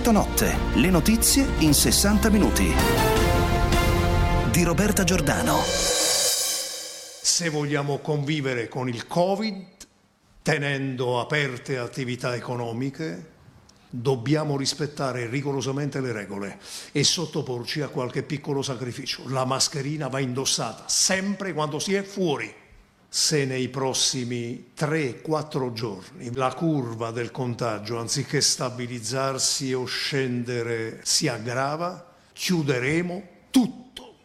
Effetto Notte, le notizie in 60 minuti. Di Roberta Giordano. Se vogliamo convivere con il Covid, tenendo aperte attività economiche, dobbiamo rispettare rigorosamente le regole e sottoporci a qualche piccolo sacrificio. La mascherina va indossata sempre quando si è fuori. Se nei prossimi 3-4 giorni la curva del contagio, anziché stabilizzarsi o scendere, si aggrava, chiuderemo tutto.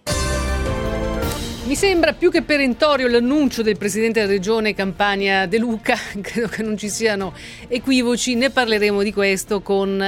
Mi sembra più che perentorio l'annuncio del presidente della regione Campania De Luca, credo che non ci siano equivoci, ne parleremo di questo con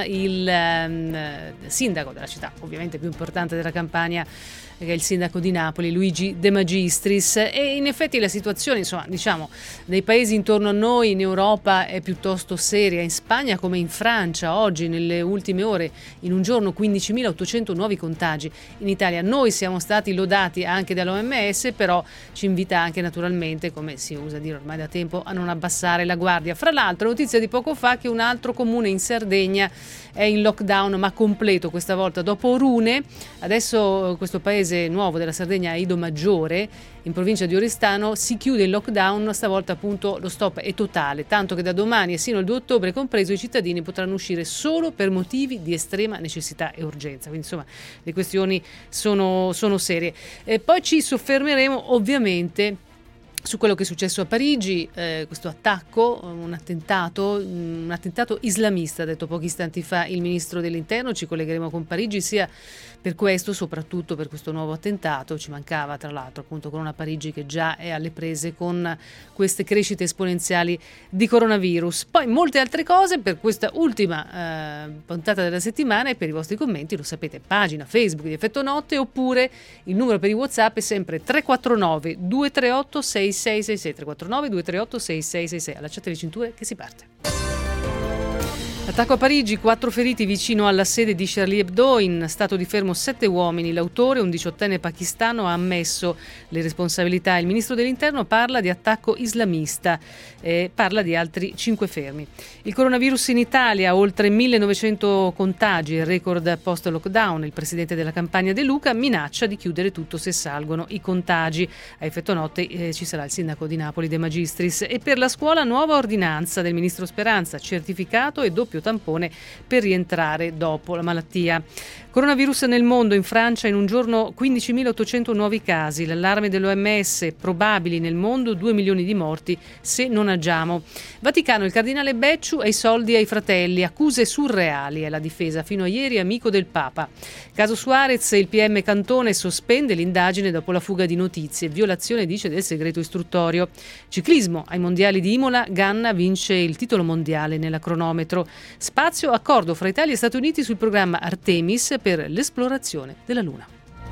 il sindaco della città, ovviamente più importante della Campania, che è il sindaco di Napoli, Luigi De Magistris. E in effetti la situazione, insomma, diciamo, nei paesi intorno a noi in Europa è piuttosto seria. In Spagna come in Francia, oggi nelle ultime ore, in un giorno 15.800 nuovi contagi. In Italia noi siamo stati lodati anche dall'OMS, però ci invita anche naturalmente, come si usa dire ormai da tempo, a non abbassare la guardia. Fra l'altro, notizia di poco fa che un altro comune in Sardegna è in lockdown ma completo, questa volta dopo Orune. Adesso questo paese nuovo della Sardegna, Ido Maggiore, in provincia di Oristano, si chiude il lockdown, stavolta appunto lo stop è totale, tanto che da domani e sino al 2 ottobre compreso i cittadini potranno uscire solo per motivi di estrema necessità e urgenza. Quindi insomma le questioni sono serie. Poi ci soffermeremo ovviamente su quello che è successo a Parigi, questo attacco, un attentato islamista, ha detto pochi istanti fa il ministro dell'Interno. Ci collegheremo con Parigi sia per questo, soprattutto per questo nuovo attentato. Ci mancava tra l'altro appunto con una Parigi che già è alle prese con queste crescite esponenziali di coronavirus. Poi molte altre cose per questa ultima puntata della settimana, e per i vostri commenti lo sapete, pagina Facebook di Effetto Notte, oppure il numero per i WhatsApp è sempre 349 238 6666 349 238 6666. Allacciate le cinture che si parte. Attacco a Parigi, 4 feriti vicino alla sede di Charlie Hebdo, in stato di fermo 7 uomini. L'autore, un 18enne pakistano, ha ammesso le responsabilità. Il ministro dell'Interno parla di attacco islamista, parla di altri 5 fermi. Il coronavirus in Italia, oltre 1900 contagi, il record post-lockdown. Il presidente della Campania De Luca minaccia di chiudere tutto se salgono i contagi. A Effetto Notte ci sarà il sindaco di Napoli, De Magistris. E per la scuola nuova ordinanza del ministro Speranza, certificato e doppio tampone per rientrare dopo la malattia. Coronavirus nel mondo, in Francia in un giorno 15.800 nuovi casi, l'allarme dell'OMS, probabili nel mondo 2 milioni di morti se non agiamo. Vaticano, il cardinale Becciu e i soldi ai fratelli, accuse surreali, è la difesa, fino a ieri amico del Papa. Caso Suarez, il PM Cantone sospende l'indagine dopo la fuga di notizie, violazione dice del segreto istruttorio. Ciclismo, ai mondiali di Imola, Ganna vince il titolo mondiale nella cronometro. Spazio, accordo fra Italia e Stati Uniti sul programma Artemis per l'esplorazione della Luna.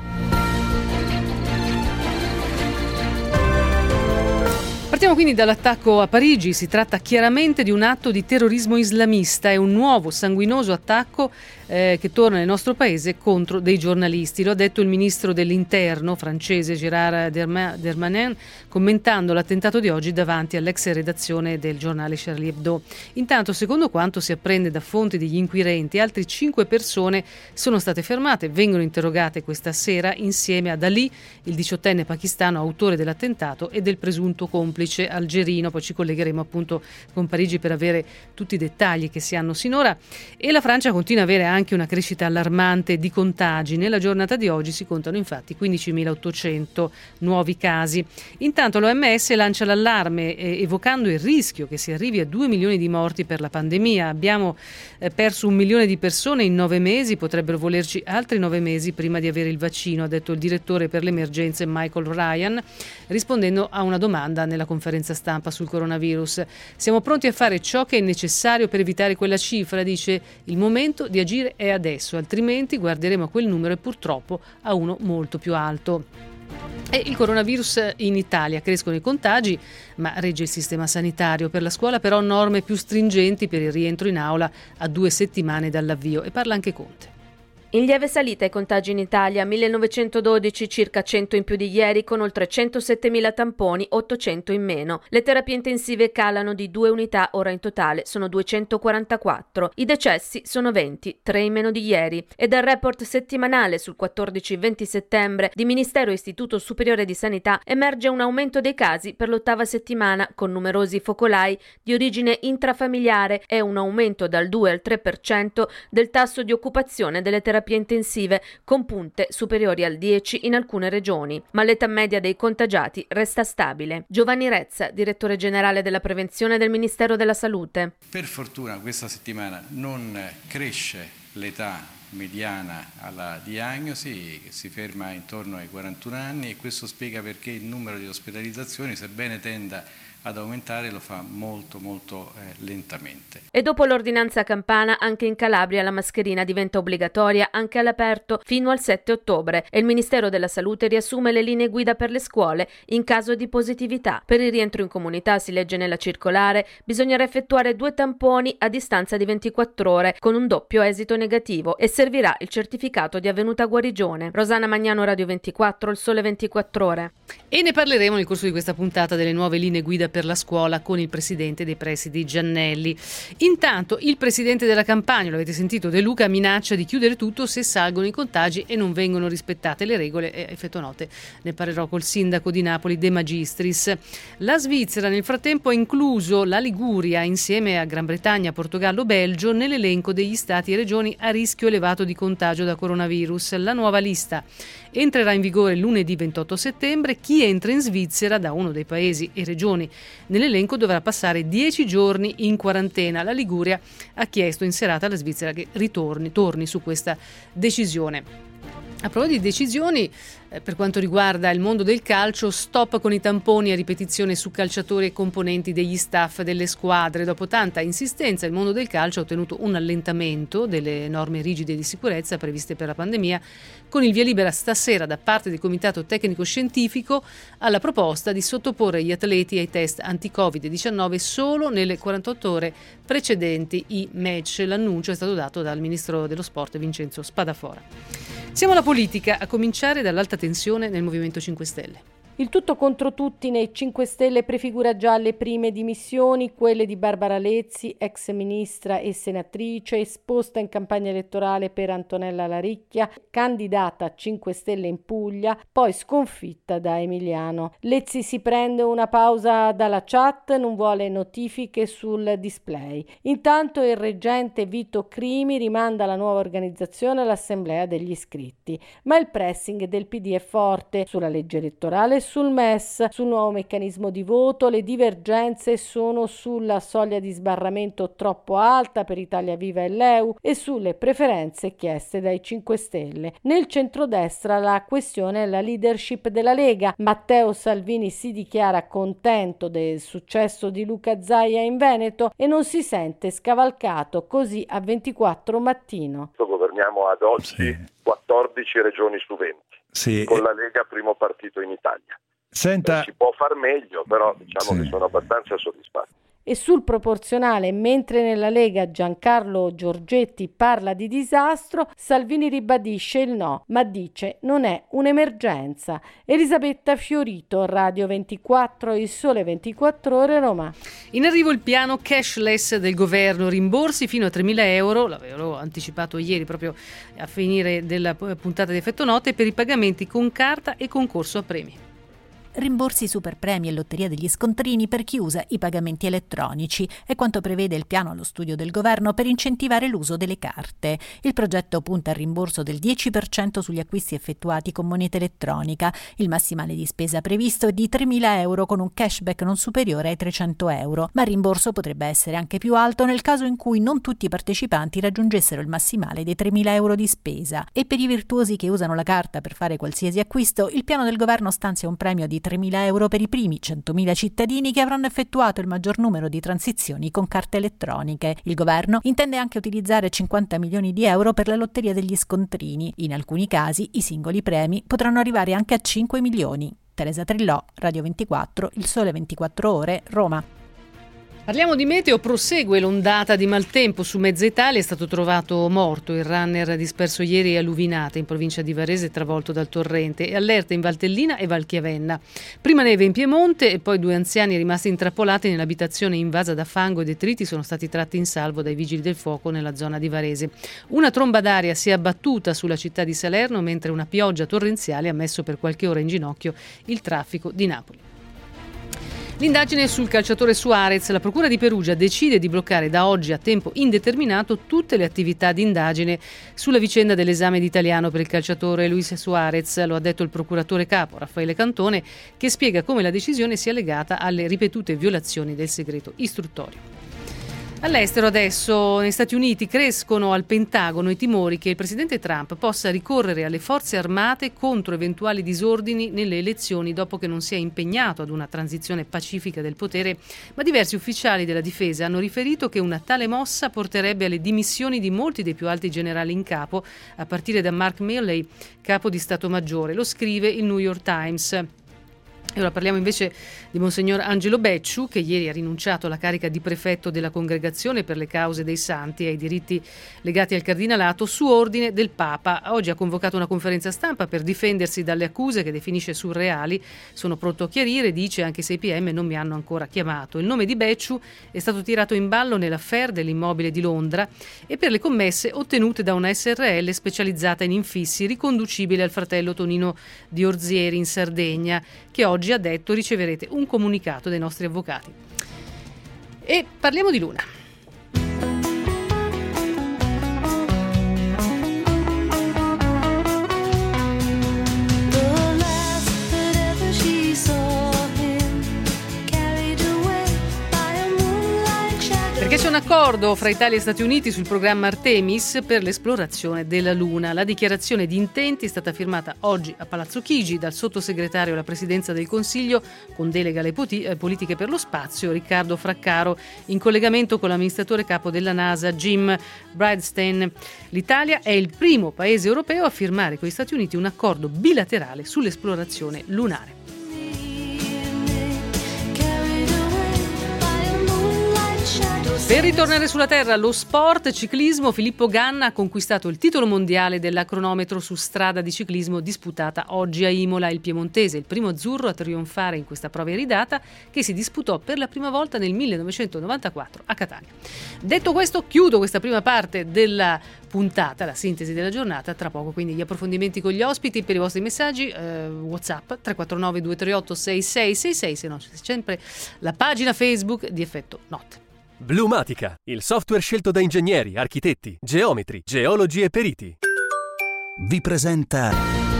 Partiamo quindi dall'attacco a Parigi. Si tratta chiaramente di un atto di terrorismo islamista, è un nuovo sanguinoso attacco che torna nel nostro paese contro dei giornalisti. Lo ha detto il ministro dell'Interno francese Gérald Darmanin commentando l'attentato di oggi davanti all'ex redazione del giornale Charlie Hebdo. Intanto, secondo quanto si apprende da fonti degli inquirenti, altre 5 persone sono state fermate, vengono interrogate questa sera insieme ad Ali, il 18enne pakistano autore dell'attentato e del presunto complice algerino. Poi ci collegheremo appunto con Parigi per avere tutti i dettagli che si hanno sinora. E la Francia continua a avere anche una crescita allarmante di contagi. Nella giornata di oggi si contano infatti 15.800 nuovi casi. Intanto l'OMS lancia l'allarme evocando il rischio che si arrivi a 2 milioni di morti per la pandemia. Abbiamo perso 1 milione di persone in 9 mesi, potrebbero volerci altri 9 mesi prima di avere il vaccino, ha detto il direttore per le emergenze Michael Ryan, rispondendo a una domanda nella conferenza stampa sul coronavirus. Siamo pronti a fare ciò che è necessario per evitare quella cifra, dice, il momento di agire è adesso, altrimenti guarderemo a quel numero e purtroppo a uno molto più alto. E il coronavirus in Italia, crescono i contagi, ma regge il sistema sanitario. Per la scuola però norme più stringenti per il rientro in aula a 2 settimane dall'avvio, e parla anche Conte. In lieve salita i contagi in Italia, 1912, circa 100 in più di ieri, con oltre 107.000 tamponi, 800 in meno. Le terapie intensive calano di 2 unità, ora in totale sono 244. I decessi sono 20, 3 in meno di ieri. E dal report settimanale sul 14-20 settembre di Ministero e Istituto Superiore di Sanità emerge un aumento dei casi per l'8ª settimana, con numerosi focolai di origine intrafamiliare e un aumento dal 2 al 3% del tasso di occupazione delle terapie intensive, con punte superiori al 10 in alcune regioni, ma l'età media dei contagiati resta stabile. Giovanni Rezza, direttore generale della prevenzione del Ministero della Salute. Per fortuna questa settimana non cresce l'età mediana alla diagnosi, che si ferma intorno ai 41 anni, e questo spiega perché il numero di ospedalizzazioni, sebbene tenda ad aumentare, lo fa molto lentamente. E dopo l'ordinanza campana, anche in Calabria la mascherina diventa obbligatoria anche all'aperto fino al 7 ottobre e il Ministero della Salute riassume le linee guida per le scuole in caso di positività. Per il rientro in comunità, si legge nella circolare, bisognerà effettuare 2 tamponi a distanza di 24 ore con un doppio esito negativo e servirà il certificato di avvenuta guarigione. Rosana Magnano, Radio 24, Il Sole 24 Ore. E ne parleremo nel corso di questa puntata delle nuove linee guida per la scuola con il presidente dei presidi Giannelli. Intanto il presidente della Campania, lo avete sentito, De Luca, minaccia di chiudere tutto se salgono i contagi e non vengono rispettate le regole. Effetto note, ne parlerò col sindaco di Napoli De Magistris. La Svizzera nel frattempo ha incluso la Liguria insieme a Gran Bretagna, Portogallo, Belgio nell'elenco degli stati e regioni a rischio elevato di contagio da coronavirus. La nuova lista entrerà in vigore lunedì 28 settembre. Chi entra in Svizzera da uno dei paesi e regioni nell'elenco dovrà passare 10 giorni in quarantena. La Liguria ha chiesto in serata alla Svizzera che torni su questa decisione. A proposito di decisioni, per quanto riguarda il mondo del calcio, stop con i tamponi a ripetizione su calciatori e componenti degli staff delle squadre. Dopo tanta insistenza, il mondo del calcio ha ottenuto un allentamento delle norme rigide di sicurezza previste per la pandemia, con il via libera stasera da parte del Comitato Tecnico Scientifico alla proposta di sottoporre gli atleti ai test anti-Covid-19 solo nelle 48 ore precedenti i match. L'annuncio è stato dato dal ministro dello sport Vincenzo Spadafora. Siamo alla politica, a cominciare dall'alta tensione nel Movimento 5 Stelle. Il tutto contro tutti nei 5 Stelle prefigura già le prime dimissioni, quelle di Barbara Lezzi, ex ministra e senatrice, esposta in campagna elettorale per Antonella Laricchia, candidata a 5 Stelle in Puglia, poi sconfitta da Emiliano. Lezzi si prende una pausa dalla chat, non vuole notifiche sul display. Intanto il reggente Vito Crimi rimanda la nuova organizzazione all'assemblea degli iscritti. Ma il pressing del PD è forte sulla legge elettorale, sul MES, sul nuovo meccanismo di voto. Le divergenze sono sulla soglia di sbarramento troppo alta per Italia Viva e l'EU e sulle preferenze chieste dai 5 Stelle. Nel centrodestra la questione è la leadership della Lega. Matteo Salvini si dichiara contento del successo di Luca Zaia in Veneto e non si sente scavalcato, così a 24 Mattino. Governiamo ad oggi 14 regioni su 20. Sì. Con la Lega primo partito in Italia. Si può far meglio, però diciamo che sono abbastanza soddisfatto. E sul proporzionale, mentre nella Lega Giancarlo Giorgetti parla di disastro, Salvini ribadisce il no, ma dice non è un'emergenza. Elisabetta Fiorito, Radio 24, Il Sole 24 Ore, Roma. In arrivo il piano cashless del governo, rimborsi fino a 3.000 euro, l'avevo anticipato ieri proprio a finire della puntata di Effetto Note, per i pagamenti con carta e concorso a premi. Rimborsi, superpremi e lotteria degli scontrini per chi usa i pagamenti elettronici è quanto prevede il piano allo studio del governo per incentivare l'uso delle carte. Il progetto punta al rimborso del 10% sugli acquisti effettuati con moneta elettronica. Il massimale di spesa previsto è di 3.000 euro con un cashback non superiore ai 300 euro, ma il rimborso potrebbe essere anche più alto nel caso in cui non tutti i partecipanti raggiungessero il massimale dei 3.000 euro di spesa. E per i virtuosi che usano la carta per fare qualsiasi acquisto, il piano del governo stanzia un premio di 3.000 euro per i primi 100.000 cittadini che avranno effettuato il maggior numero di transizioni con carte elettroniche. Il governo intende anche utilizzare 50 milioni di euro per la lotteria degli scontrini. In alcuni casi i singoli premi potranno arrivare anche a 5 milioni. Teresa Trillò, Radio 24, Il Sole 24 Ore, Roma. Parliamo di meteo, prosegue l'ondata di maltempo su mezza Italia, è stato trovato morto il runner disperso ieri a Luvinate in provincia di Varese travolto dal torrente e allerta in Valtellina e Valchiavenna. Prima neve in Piemonte e poi 2 anziani rimasti intrappolati nell'abitazione invasa da fango e detriti sono stati tratti in salvo dai vigili del fuoco nella zona di Varese. Una tromba d'aria si è abbattuta sulla città di Salerno mentre una pioggia torrenziale ha messo per qualche ora in ginocchio il traffico di Napoli. L'indagine sul calciatore Suarez, la Procura di Perugia decide di bloccare da oggi a tempo indeterminato tutte le attività di indagine sulla vicenda dell'esame di italiano per il calciatore Luis Suarez, lo ha detto il procuratore capo Raffaele Cantone, che spiega come la decisione sia legata alle ripetute violazioni del segreto istruttorio. All'estero adesso, negli Stati Uniti, crescono al Pentagono i timori che il presidente Trump possa ricorrere alle forze armate contro eventuali disordini nelle elezioni dopo che non sia impegnato ad una transizione pacifica del potere, ma diversi ufficiali della difesa hanno riferito che una tale mossa porterebbe alle dimissioni di molti dei più alti generali in capo, a partire da Mark Milley, capo di Stato Maggiore. Lo scrive il New York Times. E ora parliamo invece di Monsignor Angelo Becciu, che ieri ha rinunciato alla carica di prefetto della Congregazione per le cause dei santi e ai diritti legati al cardinalato su ordine del Papa. Oggi ha convocato una conferenza stampa per difendersi dalle accuse che definisce surreali. Sono pronto a chiarire, dice, anche se i PM non mi hanno ancora chiamato. Il nome di Becciu è stato tirato in ballo nell'affaire dell'immobile di Londra e per le commesse ottenute da una SRL specializzata in infissi riconducibile al fratello Tonino di Orzieri in Sardegna, che oggi ha detto riceverete un comunicato dai nostri avvocati. E parliamo di Luna. Perché c'è un accordo fra Italia e Stati Uniti sul programma Artemis per l'esplorazione della Luna. La dichiarazione di intenti è stata firmata oggi a Palazzo Chigi dal sottosegretario alla Presidenza del Consiglio con delega alle politiche per lo spazio Riccardo Fraccaro, in collegamento con l'amministratore capo della NASA Jim Bridenstine. L'Italia è il primo paese europeo a firmare con gli Stati Uniti un accordo bilaterale sull'esplorazione lunare. Per ritornare sulla terra, lo sport ciclismo, Filippo Ganna ha conquistato il titolo mondiale della cronometro su strada di ciclismo disputata oggi a Imola. Il piemontese, il primo azzurro a trionfare in questa prova iridata che si disputò per la prima volta nel 1994 a Catania. Detto questo, chiudo questa prima parte della puntata, la sintesi della giornata. Tra poco quindi gli approfondimenti con gli ospiti. Per i vostri messaggi WhatsApp 349 238 6666, se no c'è sempre la pagina Facebook di Effetto Notte. Blumatica, il software scelto da ingegneri, architetti, geometri, geologi e periti. Vi presenta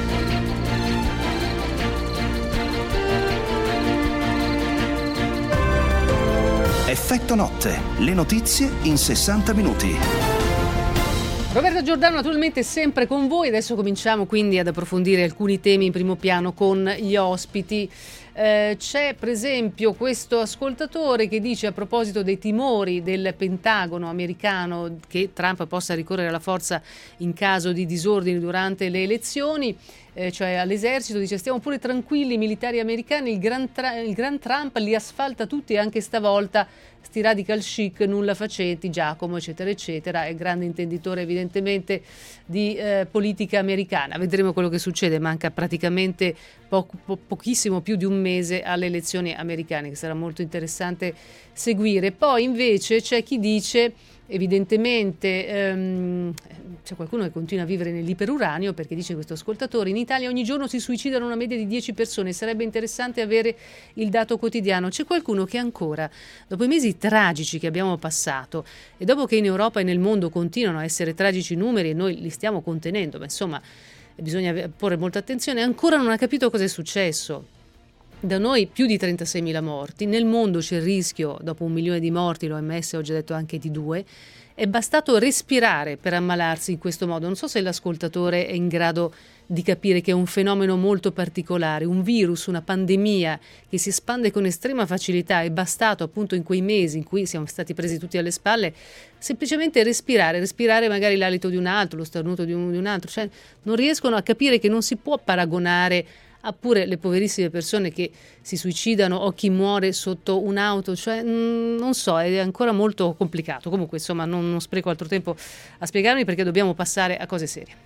Effetto Notte, le notizie in 60 minuti. Roberta Giordano naturalmente sempre con voi. Adesso cominciamo quindi ad approfondire alcuni temi in primo piano con gli ospiti. C'è per esempio questo ascoltatore che dice a proposito dei timori del Pentagono americano che Trump possa ricorrere alla forza in caso di disordini durante le elezioni, cioè all'esercito, dice stiamo pure tranquilli, i militari americani, il gran Trump li asfalta tutti anche stavolta, sti radical chic nulla facenti, Giacomo eccetera eccetera, è grande intenditore evidentemente di politica americana. Vedremo quello che succede, manca praticamente pochissimo più di un mese alle elezioni americane, che sarà molto interessante seguire. Poi invece c'è chi dice evidentemente c'è qualcuno che continua a vivere nell'iperuranio, perché dice questo ascoltatore in Italia ogni giorno si suicidano una media di 10 persone, sarebbe interessante avere il dato quotidiano. C'è qualcuno che ancora dopo i mesi tragici che abbiamo passato e dopo che in Europa e nel mondo continuano a essere tragici i numeri e noi li stiamo contenendo, ma insomma bisogna porre molta attenzione, ancora non ha capito cosa è successo. Da noi più di 36.000 morti, nel mondo c'è il rischio, dopo 1 milione di morti, l'OMS oggi ha detto anche di 2, è bastato respirare per ammalarsi in questo modo. Non so se l'ascoltatore è in grado di capire che è un fenomeno molto particolare, un virus, una pandemia che si espande con estrema facilità. È bastato appunto in quei mesi in cui siamo stati presi tutti alle spalle semplicemente respirare magari l'alito di un altro, lo starnuto di un altro, cioè non riescono a capire che non si può paragonare oppure le poverissime persone che si suicidano o chi muore sotto un'auto, cioè non so, è ancora molto complicato. Comunque insomma non spreco altro tempo a spiegarmi perché dobbiamo passare a cose serie.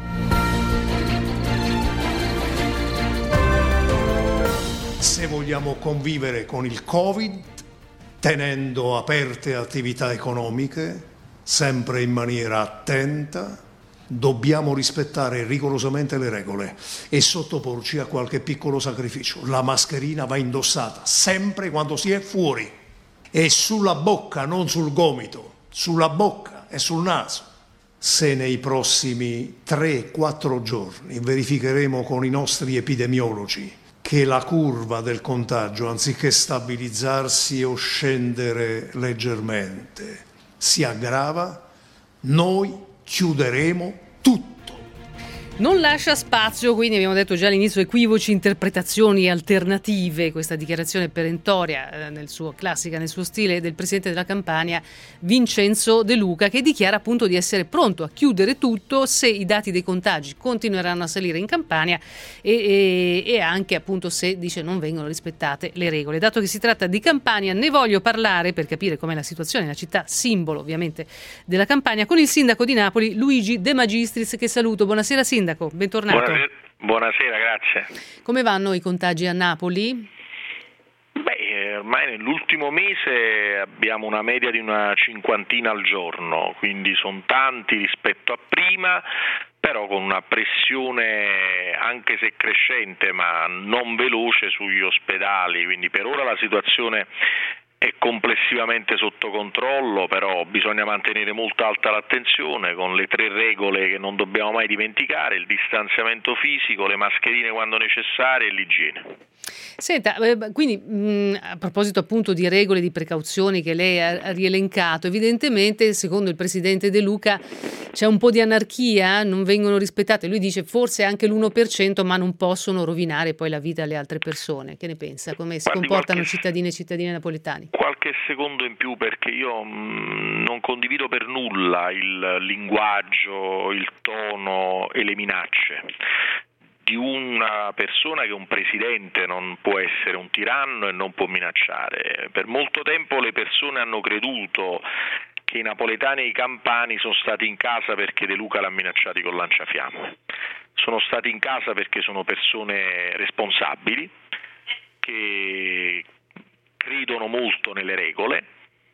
Se vogliamo convivere con il Covid, tenendo aperte attività economiche, sempre in maniera attenta, dobbiamo rispettare rigorosamente le regole e sottoporci a qualche piccolo sacrificio. La mascherina va indossata sempre quando si è fuori e sulla bocca, non sul gomito, sulla bocca e sul naso. Se nei prossimi 3-4 giorni verificheremo con i nostri epidemiologi che la curva del contagio, anziché stabilizzarsi o scendere leggermente, si aggrava, noi chiuderemo tutto. Non lascia spazio, quindi abbiamo detto già all'inizio, equivoci, interpretazioni alternative. Questa dichiarazione perentoria nel suo stile del presidente della Campania, Vincenzo De Luca, che dichiara appunto di essere pronto a chiudere tutto se i dati dei contagi continueranno a salire in Campania e anche appunto se, dice, non vengono rispettate le regole. Dato che si tratta di Campania, ne voglio parlare per capire com'è la situazione nella città simbolo ovviamente della Campania con il sindaco di Napoli, Luigi De Magistris, che saluto. Buonasera sindaco. Bentornato. Buonasera, grazie. Come vanno i contagi a Napoli? Ormai nell'ultimo mese abbiamo una media di una 50 al giorno, quindi sono tanti rispetto a prima, però con una pressione anche se crescente ma non veloce sugli ospedali, quindi per ora la situazione è complessivamente sotto controllo, però bisogna mantenere molto alta l'attenzione con le 3 regole che non dobbiamo mai dimenticare: il distanziamento fisico, le mascherine quando necessarie e l'igiene. Senta, quindi a proposito appunto di regole, di precauzioni che lei ha rielencato, evidentemente secondo il presidente De Luca c'è un po' di anarchia, non vengono rispettate. Lui dice forse anche l'1%, ma non possono rovinare poi la vita alle altre persone. Che ne pensa? Come si comportano cittadini e cittadine napoletani? Qualche secondo in più, perché io non condivido per nulla il linguaggio, il tono e le minacce di una persona che un presidente non può essere un tiranno e non può minacciare. Per molto tempo le persone hanno creduto che i napoletani e i campani sono stati in casa perché De Luca l'ha minacciati con lanciafiamme. Sono stati in casa perché sono persone responsabili, che credono molto nelle regole,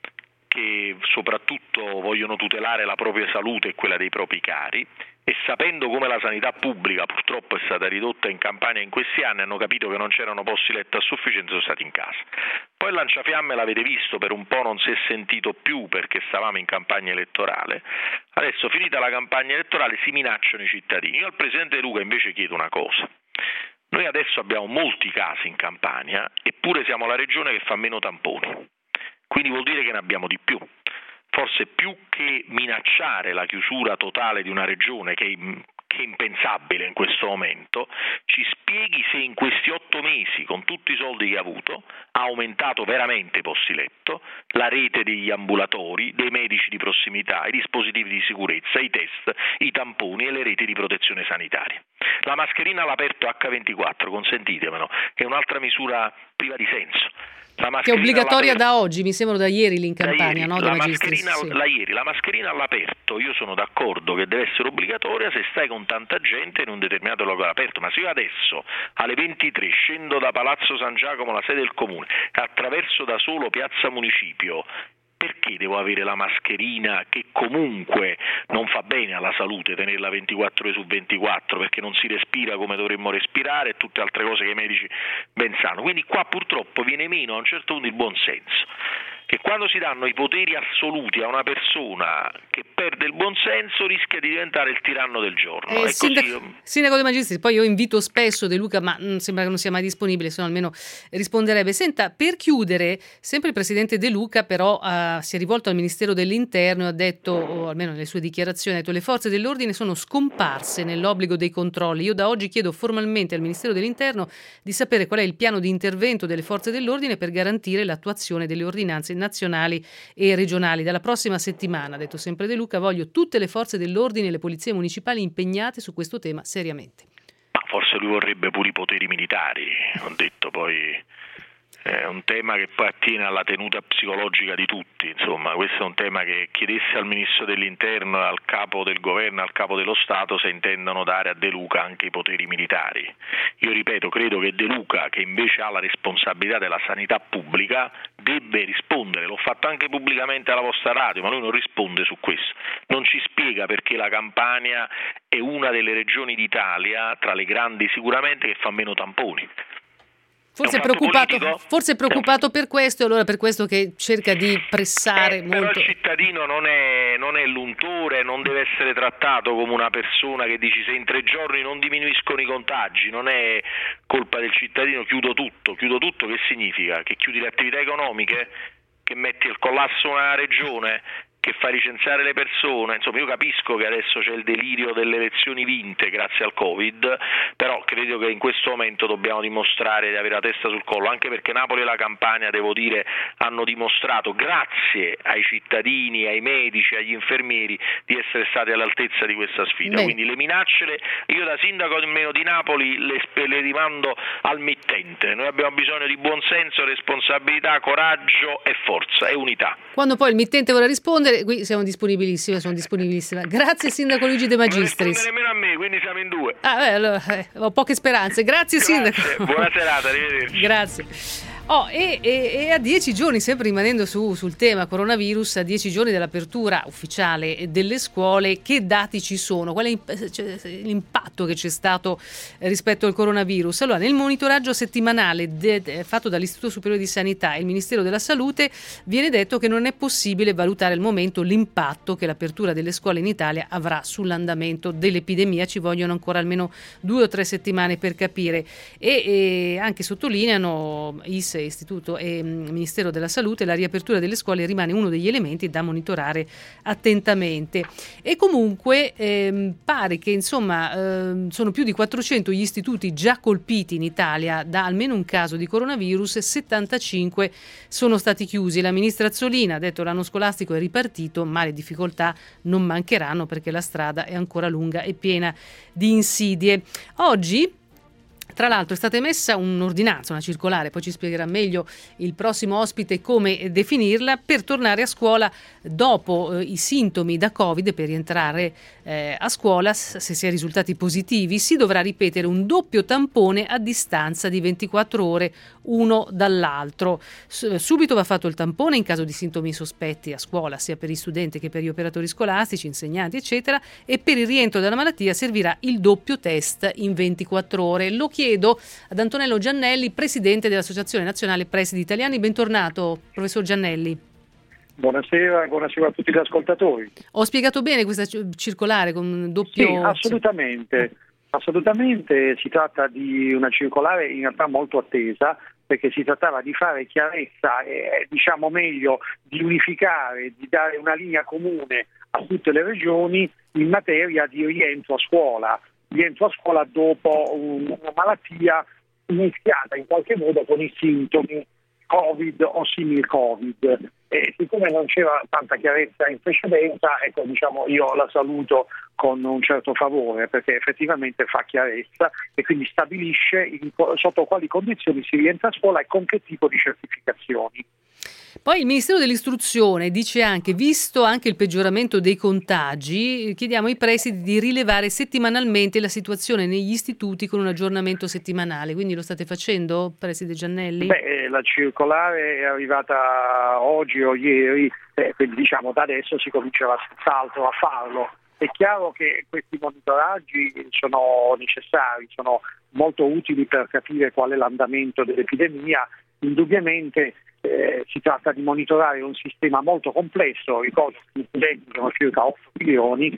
che soprattutto vogliono tutelare la propria salute e quella dei propri cari, e sapendo come la sanità pubblica purtroppo è stata ridotta in Campania in questi anni, hanno capito che non c'erano posti letto a sufficienza, sono stati in casa. Poi il lanciafiamme l'avete visto, per un po' non si è sentito più perché stavamo in campagna elettorale. Adesso, finita la campagna elettorale, si minacciano i cittadini. Io al presidente De Luca invece chiedo una cosa: noi adesso abbiamo molti casi in Campania, eppure siamo la regione che fa meno tamponi, quindi vuol dire che ne abbiamo di più. Forse più che minacciare la chiusura totale di una regione che è impensabile in questo momento, ci spieghi se in questi 8 mesi, con tutti i soldi che ha avuto, ha aumentato veramente i posti letto, la rete degli ambulatori, dei medici di prossimità, i dispositivi di sicurezza, i test, i tamponi e le reti di protezione sanitaria. La mascherina all'aperto H24, consentitemelo, è un'altra misura priva di senso. Che è obbligatoria da oggi, mi sembra da ieri lì in Campania, no? La mascherina all'aperto, io sono d'accordo che deve essere obbligatoria se stai con tanta gente in un determinato luogo all'aperto, ma se io adesso alle 23 scendo da Palazzo San Giacomo, la sede del comune, e attraverso da solo Piazza Municipio, perché devo avere la mascherina, che comunque non fa bene alla salute tenerla 24 ore su 24, perché non si respira come dovremmo respirare e tutte altre cose che i medici ben sanno. Quindi qua purtroppo viene meno a un certo punto il buonsenso, che quando si danno i poteri assoluti a una persona che perde il buonsenso rischia di diventare il tiranno del giorno. Sindaco De Magistris, poi io invito spesso De Luca, ma sembra che non sia mai disponibile, se no almeno risponderebbe. Senta, per chiudere, sempre il presidente De Luca però si è rivolto al Ministero dell'Interno e ha detto, o almeno nelle sue dichiarazioni, ha detto: le forze dell'ordine sono scomparse nell'obbligo dei controlli. Io da oggi chiedo formalmente al Ministero dell'Interno di sapere qual è il piano di intervento delle forze dell'ordine per garantire l'attuazione delle ordinanze nazionali e regionali. Dalla prossima settimana, ha detto sempre De Luca, voglio tutte le forze dell'ordine e le polizie municipali impegnate su questo tema seriamente. forse lui vorrebbe pure i poteri militari, ho detto, poi è un tema che poi attiene alla tenuta psicologica di tutti, insomma questo è un tema che chiedesse al Ministro dell'Interno, al Capo del Governo, al Capo dello Stato se intendono dare a De Luca anche i poteri militari. Io ripeto, credo che De Luca, che invece ha la responsabilità della sanità pubblica, debbe rispondere, l'ho fatto anche pubblicamente alla vostra radio, ma lui non risponde su questo, non ci spiega perché la Campania è una delle regioni d'Italia, tra le grandi sicuramente, che fa meno tamponi. Forse è preoccupato per questo, e allora per questo che cerca di pressare molto. Però il cittadino non è l'untore, non deve essere trattato come una persona che dici se in 3 giorni non diminuiscono i contagi, non è colpa del cittadino, chiudo tutto che significa? Che chiudi le attività economiche? Che metti al collasso una regione? Che fa licenziare le persone? Insomma, io capisco che adesso c'è il delirio delle elezioni vinte grazie al Covid, però credo che in questo momento dobbiamo dimostrare di avere la testa sul collo, anche perché Napoli e la Campania, devo dire, hanno dimostrato, grazie ai cittadini, ai medici, agli infermieri, di essere stati all'altezza di questa sfida. Beh. Quindi le minacce, io da sindaco almeno di Napoli le rimando al mittente. Noi abbiamo bisogno di buonsenso, responsabilità, coraggio e forza e unità. Quando poi il mittente vorrà rispondere, qui siamo disponibilissimi, sono disponibilissima. Grazie Sindaco Luigi De Magistris. Non risponde nemmeno a me, quindi siamo in 2. Allora, ho poche speranze. Grazie Sindaco. Buona serata, arrivederci. Grazie. E a 10 giorni, sempre rimanendo sul tema coronavirus, a 10 giorni dall'apertura ufficiale delle scuole, che dati ci sono? Qual è l'impatto che c'è stato rispetto al coronavirus? Allora, nel monitoraggio settimanale fatto dall'Istituto Superiore di Sanità e il Ministero della Salute viene detto che non è possibile valutare al momento l'impatto che l'apertura delle scuole in Italia avrà sull'andamento dell'epidemia. Ci vogliono ancora almeno 2 o 3 settimane per capire. E anche sottolineano ISE, Istituto e Ministero della Salute, la riapertura delle scuole rimane uno degli elementi da monitorare attentamente. E comunque pare che sono più di 400 gli istituti già colpiti in Italia da almeno un caso di coronavirus, 75 sono stati chiusi. La ministra Azzolina ha detto l'anno scolastico è ripartito, ma le difficoltà non mancheranno perché la strada è ancora lunga e piena di insidie. Oggi, tra l'altro, è stata emessa un'ordinanza, una circolare, poi ci spiegherà meglio il prossimo ospite come definirla, per tornare a scuola dopo i sintomi da Covid. Per rientrare a scuola, se si è risultati positivi, si dovrà ripetere un doppio tampone a distanza di 24 ore uno dall'altro. Subito va fatto il tampone in caso di sintomi sospetti a scuola, sia per gli studenti che per gli operatori scolastici, insegnanti, eccetera, e per il rientro dalla malattia servirà il doppio test in 24 ore. Lo chiedo ad Antonello Giannelli, presidente dell'Associazione Nazionale Presidi Italiani. Bentornato, professor Giannelli. Buonasera a tutti gli ascoltatori. Ho spiegato bene questa circolare con un doppio... Sì, assolutamente. Si tratta di una circolare in realtà molto attesa, perché si trattava di fare chiarezza e meglio di unificare, di dare una linea comune a tutte le regioni in materia di rientro a scuola dopo una malattia iniziata in qualche modo con i sintomi Covid o simil Covid. E siccome non c'era tanta chiarezza in precedenza, io la saluto con un certo favore, perché effettivamente fa chiarezza e quindi stabilisce sotto quali condizioni si rientra a scuola e con che tipo di certificazioni. Poi il Ministero dell'Istruzione dice anche, visto anche il peggioramento dei contagi, chiediamo ai presidi di rilevare settimanalmente la situazione negli istituti con un aggiornamento settimanale. Quindi lo state facendo, preside Giannelli? La circolare è arrivata oggi o ieri, quindi da adesso si comincerà senz'altro a farlo. È chiaro che questi monitoraggi sono necessari, sono molto utili per capire qual è l'andamento dell'epidemia. Indubbiamente si tratta di monitorare un sistema molto complesso, ricordo che gli studenti sono circa 8 milioni,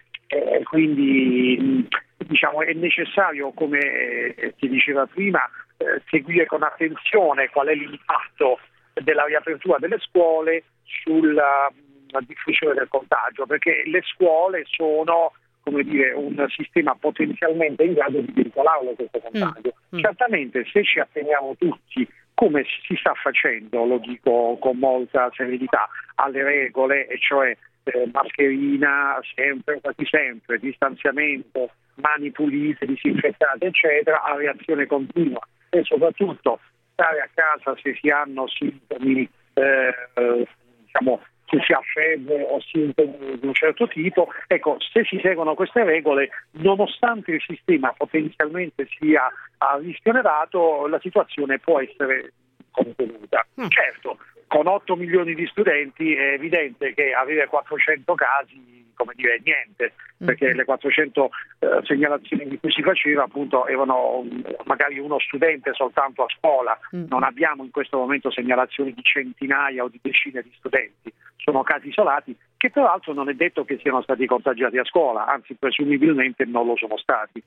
quindi è necessario, come si diceva prima, seguire con attenzione qual è l'impatto della riapertura delle scuole sulla diffusione del contagio, perché le scuole sono un sistema potenzialmente in grado di veicolarlo questo contagio. Certamente, se ci atteniamo tutti, come si sta facendo, lo dico con molta severità, alle regole, e cioè mascherina sempre, quasi sempre, distanziamento, mani pulite, disinfettate, eccetera, a reazione continua, e soprattutto stare a casa se si hanno sintomi, se si ha febbre o sintomi di un certo tipo. Ecco, se si seguono queste regole, nonostante il sistema potenzialmente sia a rischio elevato, la situazione può essere contenuta. Certo, con 8 milioni di studenti è evidente che avere 400 casi, come dire, niente, perché le 400 segnalazioni di cui si faceva appunto erano magari uno studente soltanto a scuola. Non abbiamo in questo momento segnalazioni di centinaia o di decine di studenti, sono casi isolati che peraltro non è detto che siano stati contagiati a scuola, anzi presumibilmente non lo sono stati.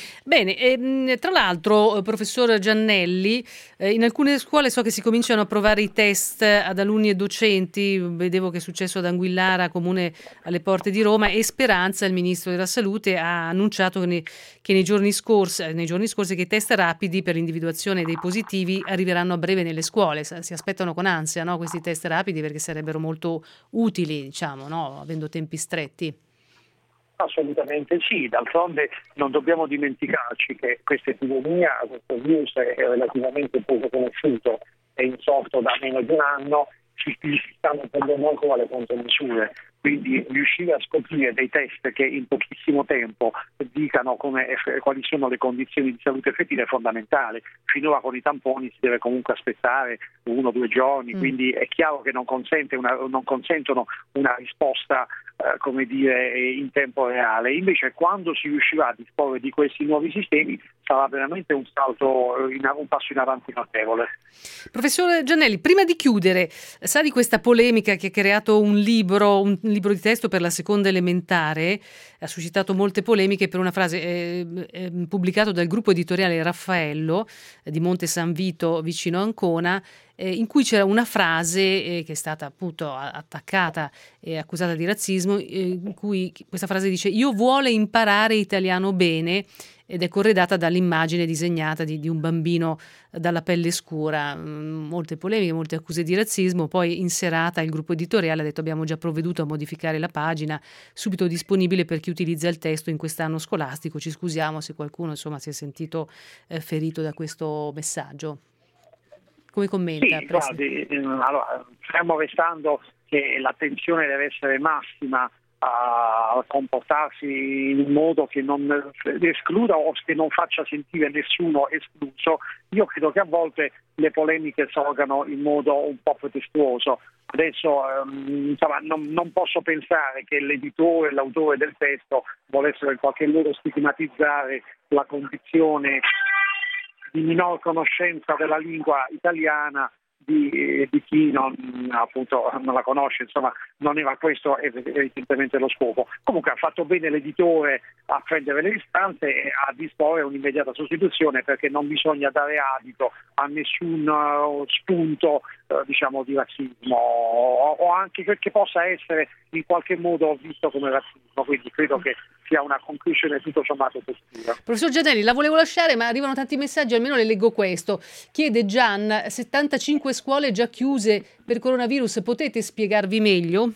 Bene, tra l'altro, professor Giannelli, in alcune scuole so che si cominciano a provare i test ad alunni e docenti, vedevo che è successo ad Anguillara, comune alle porte di Roma, e Speranza, il ministro della Salute, ha annunciato che nei giorni scorsi che i test rapidi per l'individuazione dei positivi arriveranno a breve nelle scuole. Si aspettano con ansia, no, questi test rapidi, perché sarebbero molto utili, diciamo, no, avendo tempi stretti. Assolutamente sì, d'altronde non dobbiamo dimenticarci che questa epidemia, questo virus è relativamente poco conosciuto, è insorto da meno di un anno, si stanno prendendo ancora le contromisure, quindi riuscire a scoprire dei test che in pochissimo tempo dicano quali sono le condizioni di salute effettive è fondamentale. Finora con i tamponi si deve comunque aspettare 1 o 2 giorni, quindi è chiaro che non consentono una risposta come dire, in tempo reale. Invece quando si riuscirà a disporre di questi nuovi sistemi sarà veramente un passo in avanti notevole. Professor Giannelli, prima di chiudere, sa di questa polemica che ha creato un libro di testo per la seconda elementare, ha suscitato molte polemiche per una frase pubblicato dal gruppo editoriale Raffaello di Monte San Vito vicino Ancona, in cui c'era una frase che è stata appunto attaccata e accusata di razzismo, in cui questa frase dice: io vuole imparare italiano bene, ed è corredata dall'immagine disegnata di un bambino dalla pelle scura. Molte polemiche, molte accuse di razzismo. Poi in serata il gruppo editoriale ha detto: abbiamo già provveduto a modificare la pagina, subito disponibile per chi utilizza il testo in quest'anno scolastico, ci scusiamo se qualcuno insomma si è sentito ferito da questo messaggio. Come commenta? Sì, guardi, allora, fermo restando che l'attenzione deve essere massima a comportarsi in un modo che non escluda o che non faccia sentire nessuno escluso, io credo che a volte le polemiche sorgano in modo un po' pretestuoso. Adesso insomma, non posso pensare che l'editore, l'autore del testo volessero in qualche modo stigmatizzare la condizione di minor conoscenza della lingua italiana di chi non la conosce, insomma non era questo evidentemente lo scopo. Comunque ha fatto bene l'editore a prendere le distanze e a disporre un'immediata sostituzione, perché non bisogna dare adito a nessun spunto di razzismo o anche che possa essere in qualche modo visto come razzismo, quindi credo che sia una conclusione tutto sommato positiva. Professor Giannelli, la volevo lasciare, ma arrivano tanti messaggi, almeno le leggo questo. Chiede Gian: 75 scuole già chiuse per coronavirus, potete spiegarvi meglio?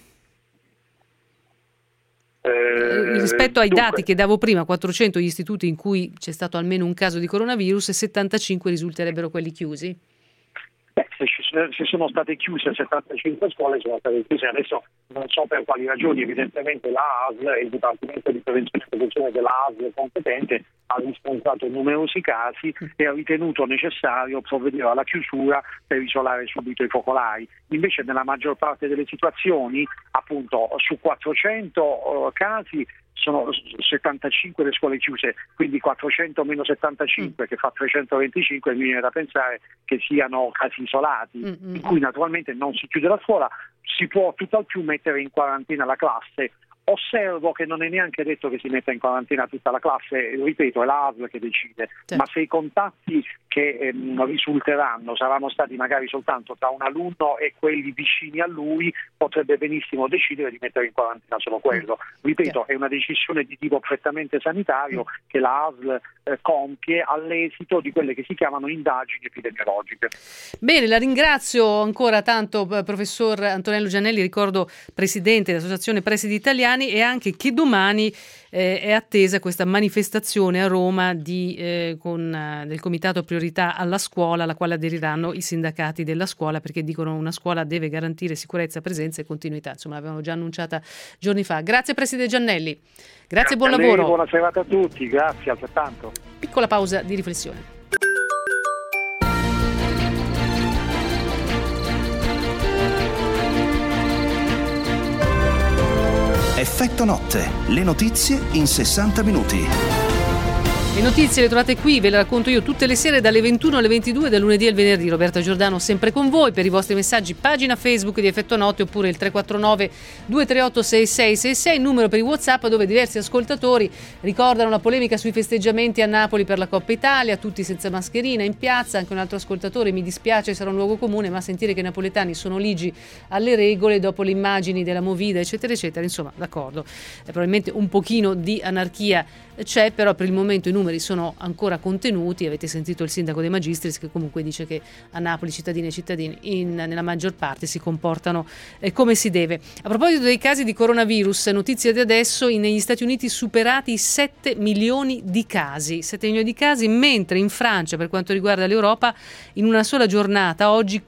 Rispetto ai dati che davo prima, 400 gli istituti in cui c'è stato almeno un caso di coronavirus e 75 risulterebbero quelli chiusi. Se sono state chiuse 75 scuole, sono state chiuse. Adesso non so per quali ragioni, evidentemente la ASL, il Dipartimento di Prevenzione e Protezione della ASL competente, ha riscontrato numerosi casi e ha ritenuto necessario provvedere alla chiusura per isolare subito i focolai. Invece nella maggior parte delle situazioni, appunto, su 400 casi sono 75 le scuole chiuse, quindi 400 meno 75 che fa 325, mi viene da pensare che siano casi isolati, in cui naturalmente non si chiude la scuola, si può tutt'al più mettere in quarantena la classe Osservo che non è neanche detto che si metta in quarantena tutta la classe, ripeto, è l'ASL che decide, ma se i contatti che risulteranno saranno stati magari soltanto tra un alunno e quelli vicini a lui, potrebbe benissimo decidere di mettere in quarantena solo quello. Ripeto, è una decisione di tipo prettamente sanitario che la ASL compie all'esito di quelle che si chiamano indagini epidemiologiche. Bene, la ringrazio ancora tanto, professor Antonello Giannelli, ricordo presidente dell'Associazione Presidi Italiani, e anche che domani è attesa questa manifestazione a Roma del Comitato Priorità alla Scuola, alla quale aderiranno i sindacati della scuola, perché dicono una scuola deve garantire sicurezza, presenza e continuità. Insomma, l'avevano già annunciata giorni fa. Grazie Presidente Giannelli. Grazie, buon lavoro. Buona serata a tutti, grazie altrettanto. Piccola pausa di riflessione. Effetto notte, le notizie in 60 minuti. Le notizie le trovate qui, ve le racconto io tutte le sere dalle 21 alle 22, dal lunedì al venerdì. Roberta Giordano sempre con voi. Per i vostri messaggi, pagina Facebook di Effetto Notte oppure il 349 238 6666, numero per i WhatsApp, dove diversi ascoltatori ricordano la polemica sui festeggiamenti a Napoli per la Coppa Italia, tutti senza mascherina in piazza. Anche un altro ascoltatore: mi dispiace, sarà un luogo comune, ma sentire che i napoletani sono ligi alle regole dopo le immagini della Movida eccetera eccetera, insomma, d'accordo, probabilmente un pochino di anarchia c'è, però per il momento i numeri sono ancora contenuti. Avete sentito il sindaco De Magistris che comunque dice che a Napoli cittadine e cittadini nella maggior parte si comportano come si deve. A proposito dei casi di coronavirus, notizia di adesso: negli Stati Uniti superati i 7 milioni di casi, mentre in Francia, per quanto riguarda l'Europa, in una sola giornata oggi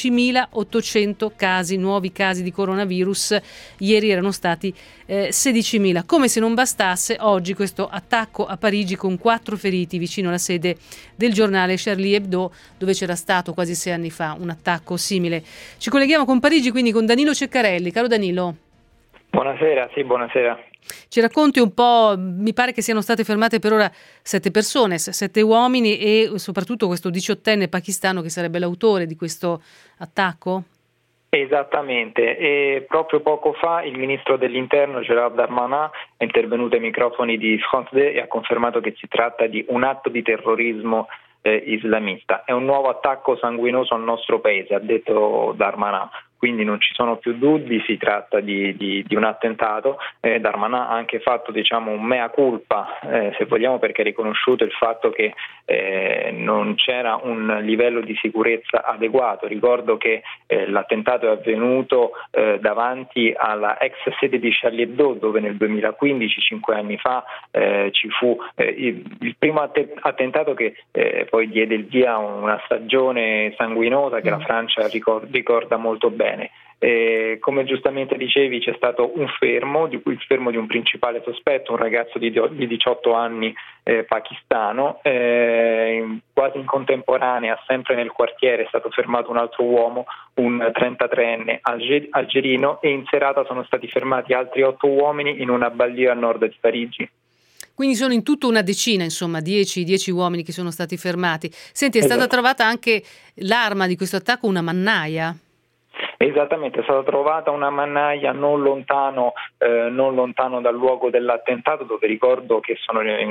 15.800 casi, nuovi casi di coronavirus. Ieri erano stati 16.000. Come se non bastasse, oggi questo attacco a Parigi con 4 feriti vicino alla sede del giornale Charlie Hebdo, dove c'era stato quasi 6 anni fa un attacco simile. Ci colleghiamo con Parigi quindi con Danilo Ceccarelli. Caro Danilo. Buonasera, sì, buonasera. Ci racconti un po', mi pare che siano state fermate per ora 7 persone, 7 uomini e soprattutto questo 18enne pakistano che sarebbe l'autore di questo attacco? Esattamente, e proprio poco fa il ministro dell'interno Gérald Darmanin è intervenuto ai microfoni di France 2 e ha confermato che si tratta di un atto di terrorismo islamista. È un nuovo attacco sanguinoso al nostro paese, ha detto Darmanin. Quindi non ci sono più dubbi, si tratta di un attentato. Darmanin ha anche fatto un mea culpa, se vogliamo, perché ha riconosciuto il fatto che non c'era un livello di sicurezza adeguato. Ricordo che l'attentato è avvenuto davanti alla ex sede di Charlie Hebdo, dove nel 2015, 5 anni fa, ci fu il primo attentato che poi diede il via a una stagione sanguinosa che la Francia ricorda molto bene. Come giustamente dicevi, c'è stato un fermo, di cui il fermo di un principale sospetto, un ragazzo di 18 anni pakistano. Quasi in contemporanea, sempre nel quartiere, è stato fermato un altro uomo, un 33enne algerino, e in serata sono stati fermati altri 8 uomini in una balia a nord di Parigi. Quindi sono in tutto una decina, insomma, 10 uomini che sono stati fermati. Senti, è stata trovata anche l'arma di questo attacco, una mannaia? Esattamente, è stata trovata una mannaia non lontano dal luogo dell'attentato, dove ricordo che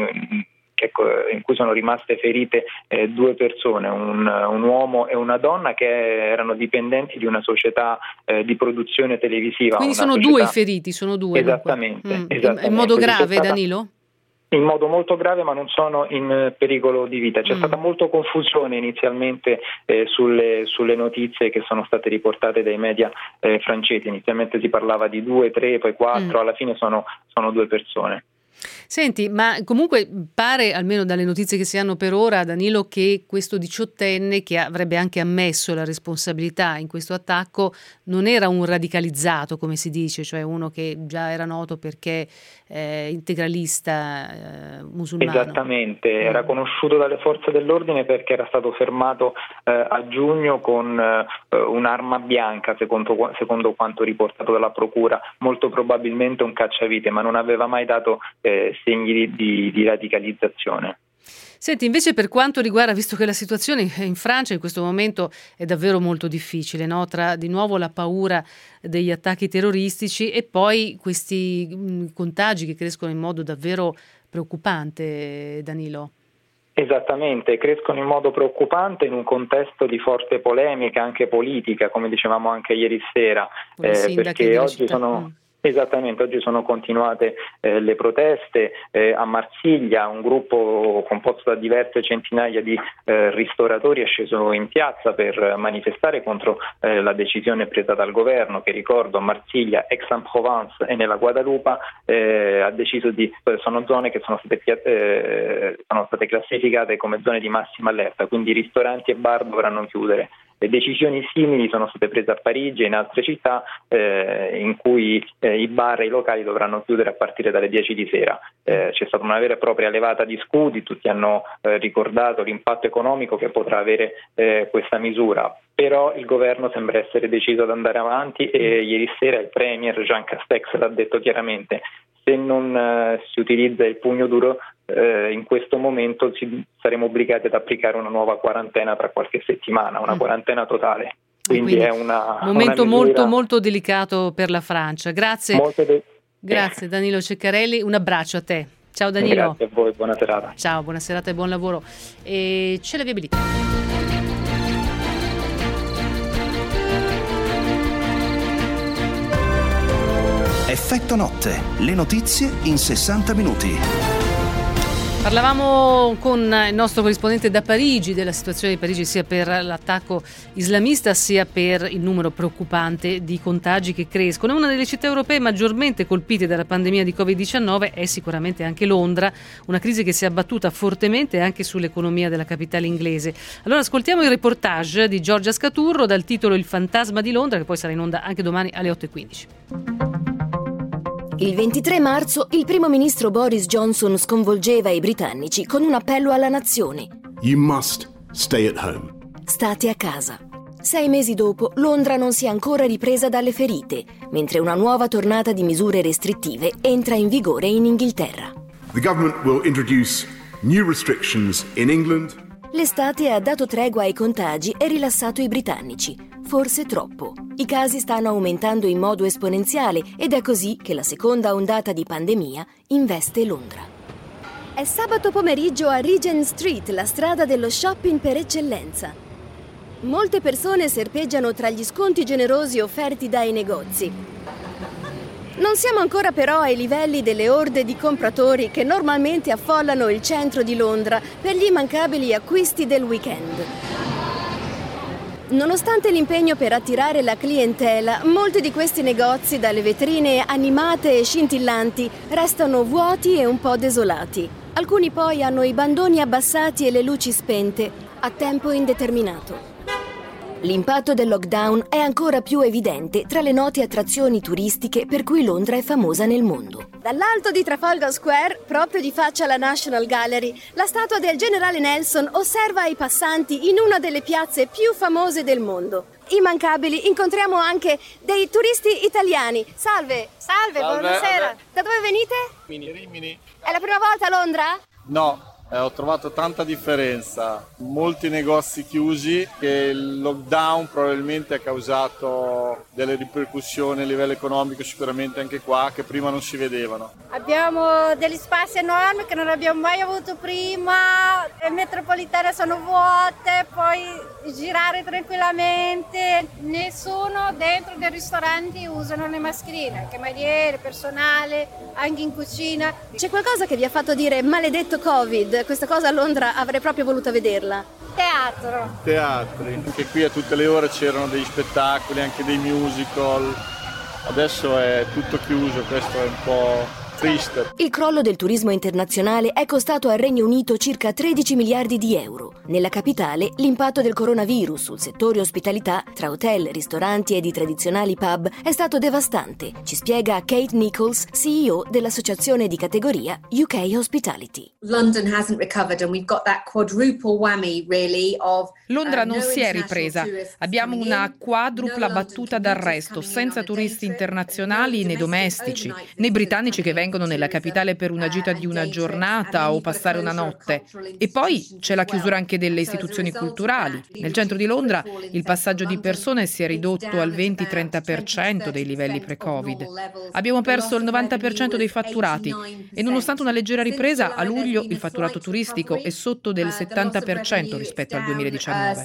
in cui sono rimaste ferite 2 persone, un uomo e una donna, che erano dipendenti di una società di produzione televisiva. Quindi sono 2 i feriti, sono 2. Esattamente. In modo grave, Danilo? In modo molto grave, ma non sono in pericolo di vita. C'è stata molta confusione inizialmente sulle notizie che sono state riportate dai media francesi. Inizialmente si parlava di 2, 3, poi 4, alla fine sono 2 persone. Senti, ma comunque pare, almeno dalle notizie che si hanno per ora, Danilo, che questo 18enne, che avrebbe anche ammesso la responsabilità in questo attacco, non era un radicalizzato, come si dice, cioè uno che già era noto perché integralista musulmano. Esattamente, era conosciuto dalle forze dell'ordine perché era stato fermato a giugno con un'arma bianca, secondo quanto riportato dalla procura, molto probabilmente un cacciavite, ma non aveva mai dato segni di radicalizzazione. Senti, invece per quanto riguarda, visto che la situazione in Francia in questo momento è davvero molto difficile, no? Tra di nuovo la paura degli attacchi terroristici e poi questi contagi che crescono in modo davvero preoccupante, Danilo. Esattamente, crescono in modo preoccupante in un contesto di forte polemica anche politica, come dicevamo anche ieri sera, perché oggi sono... Esattamente, oggi sono continuate le proteste a Marsiglia, un gruppo composto da diverse centinaia di ristoratori è sceso in piazza per manifestare contro la decisione presa dal governo che, ricordo, a Marsiglia, Aix-en-Provence e nella Guadalupa ha deciso sono zone che sono state classificate come zone di massima allerta, quindi ristoranti e bar dovranno chiudere. Le decisioni simili sono state prese a Parigi e in altre città in cui i bar e i locali dovranno chiudere a partire dalle 10 di sera. C'è stata una vera e propria levata di scudi, tutti hanno ricordato l'impatto economico che potrà avere questa misura, però il governo sembra essere deciso ad andare avanti e ieri sera il premier Jean Castex l'ha detto chiaramente: se non si utilizza il pugno duro in questo momento saremo obbligati ad applicare una nuova quarantena tra qualche settimana, una quarantena totale. Quindi è un momento molto molto delicato per la Francia. Grazie. Grazie Danilo Ceccarelli, un abbraccio a te. Ciao Danilo. Grazie a voi, buona serata. Ciao, buona serata e buon lavoro. E c'è la viabilità. Effetto notte, le notizie in 60 minuti. Parlavamo con il nostro corrispondente da Parigi della situazione di Parigi sia per l'attacco islamista sia per il numero preoccupante di contagi che crescono. Una delle città europee maggiormente colpite dalla pandemia di Covid-19 è sicuramente anche Londra, una crisi che si è abbattuta fortemente anche sull'economia della capitale inglese. Allora ascoltiamo il reportage di Giorgia Scaturro dal titolo Il fantasma di Londra, che poi sarà in onda anche domani alle 8:15. Il 23 marzo il primo ministro Boris Johnson sconvolgeva i britannici con un appello alla nazione. You must stay at home. State a casa. 6 mesi dopo, Londra non si è ancora ripresa dalle ferite, mentre una nuova tornata di misure restrittive entra in vigore in Inghilterra. The government will introduce new restrictions in England. L'estate ha dato tregua ai contagi e rilassato i britannici. Forse troppo. I casi stanno aumentando in modo esponenziale ed è così che la seconda ondata di pandemia investe Londra. È sabato pomeriggio a Regent Street, la strada dello shopping per eccellenza. Molte persone serpeggiano tra gli sconti generosi offerti dai negozi. Non siamo ancora però ai livelli delle orde di compratori che normalmente affollano il centro di Londra per gli immancabili acquisti del weekend. Nonostante l'impegno per attirare la clientela, molti di questi negozi, dalle vetrine animate e scintillanti, restano vuoti e un po' desolati. Alcuni poi hanno i bandoni abbassati e le luci spente, a tempo indeterminato. L'impatto del lockdown è ancora più evidente tra le note attrazioni turistiche per cui Londra è famosa nel mondo. Dall'alto di Trafalgar Square, proprio di faccia alla National Gallery, la statua del generale Nelson osserva i passanti in una delle piazze più famose del mondo. Immancabili, incontriamo anche dei turisti italiani. Salve, buonasera. Da dove venite? Rimini. È la prima volta a Londra? No. Ho trovato tanta differenza, molti negozi chiusi, che il lockdown probabilmente ha causato delle ripercussioni a livello economico sicuramente anche qua che prima non si vedevano. Abbiamo degli spazi enormi che non abbiamo mai avuto prima, le metropolitane sono vuote, puoi girare tranquillamente, nessuno dentro dei ristoranti usano le mascherine, cameriere, personale, anche in cucina. C'è qualcosa che vi ha fatto dire maledetto Covid? Questa cosa a Londra avrei proprio voluto vederla. Teatri, anche qui a tutte le ore c'erano degli spettacoli, anche dei musical. Adesso è tutto chiuso, questo è un po' triste. Il crollo del turismo internazionale è costato al Regno Unito circa 13 miliardi di euro. Nella capitale, l'impatto del coronavirus sul settore ospitalità, tra hotel, ristoranti ed i tradizionali pub, è stato devastante. Ci spiega Kate Nichols, CEO dell'associazione di categoria UK Hospitality. London hasn't recovered and we've got that quadruple whammy really of Londra non si è ripresa. Abbiamo una quadrupla battuta d'arresto, senza turisti internazionali né domestici, né britannici che vengono vengono nella capitale per una gita di una giornata o passare una notte. E poi c'è la chiusura anche delle istituzioni culturali. Nel centro di Londra il passaggio di persone si è ridotto al 20-30% dei livelli pre-Covid. Abbiamo perso il 90% dei fatturati e nonostante una leggera ripresa, a luglio il fatturato turistico è sotto del 70% rispetto al 2019.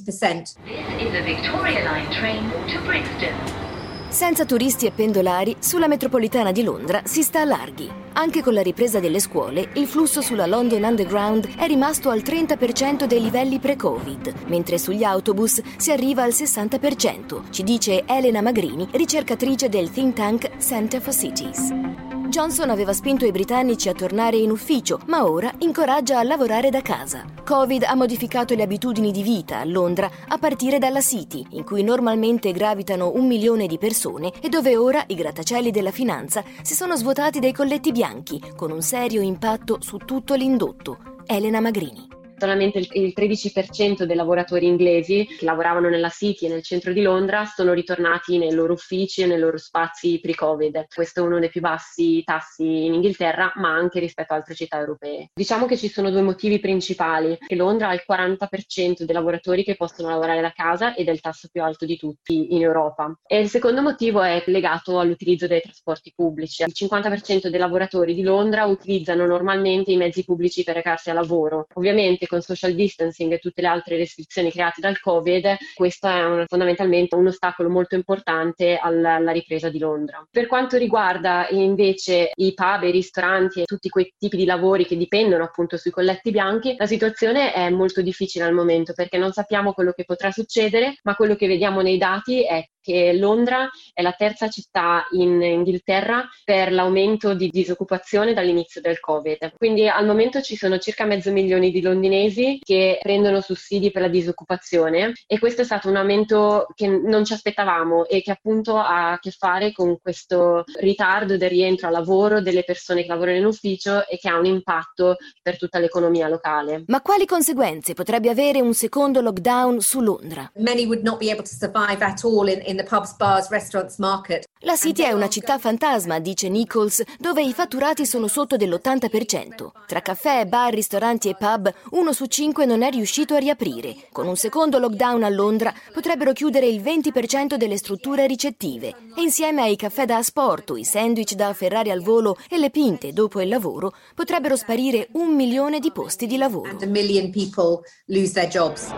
Senza turisti e pendolari, sulla metropolitana di Londra si sta a larghi. Anche con la ripresa delle scuole, il flusso sulla London Underground è rimasto al 30% dei livelli pre-Covid, mentre sugli autobus si arriva al 60%, ci dice Elena Magrini, ricercatrice del think tank Centre for Cities. Johnson aveva spinto i britannici a tornare in ufficio, ma ora incoraggia a lavorare da casa. Covid ha modificato le abitudini di vita a Londra a partire dalla City, in cui normalmente gravitano 1 milione di persone e dove ora i grattacieli della finanza si sono svuotati dai colletti bianchi, con un serio impatto su tutto l'indotto. Elena Magrini. Solamente il 13% dei lavoratori inglesi che lavoravano nella City e nel centro di Londra sono ritornati nei loro uffici e nei loro spazi pre-Covid. Questo è uno dei più bassi tassi in Inghilterra, ma anche rispetto a altre città europee. Diciamo che ci sono 2 motivi principali. Che Londra ha il 40% dei lavoratori che possono lavorare da casa ed è il tasso più alto di tutti in Europa. E il secondo motivo è legato all'utilizzo dei trasporti pubblici. Il 50% dei lavoratori di Londra utilizzano normalmente i mezzi pubblici per recarsi a lavoro. Ovviamente con social distancing e tutte le altre restrizioni create dal Covid, questo è fondamentalmente un ostacolo molto importante alla ripresa di Londra. Per quanto riguarda invece i pub, i ristoranti e tutti quei tipi di lavori che dipendono appunto sui colletti bianchi, la situazione è molto difficile al momento perché non sappiamo quello che potrà succedere, ma quello che vediamo nei dati è che Londra è la terza città in Inghilterra per l'aumento di disoccupazione dall'inizio del Covid. Quindi al momento ci sono circa 500.000 di londinesi che prendono sussidi per la disoccupazione e questo è stato un aumento che non ci aspettavamo e che appunto ha a che fare con questo ritardo del rientro al lavoro delle persone che lavorano in ufficio e che ha un impatto per tutta l'economia locale. Ma quali conseguenze potrebbe avere un secondo lockdown su Londra? Many would not be able to survive at all in the pubs, bars, restaurants, market. La City è una città fantasma, dice Nichols, dove i fatturati sono sotto dell'80%. Tra caffè, bar, ristoranti e pub, 1 su 5 non è riuscito a riaprire. Con un secondo lockdown a Londra potrebbero chiudere il 20% delle strutture ricettive. E insieme ai caffè da asporto, i sandwich da afferrare al volo e le pinte dopo il lavoro, potrebbero sparire 1 milione di posti di lavoro. And 1 million people lose their jobs.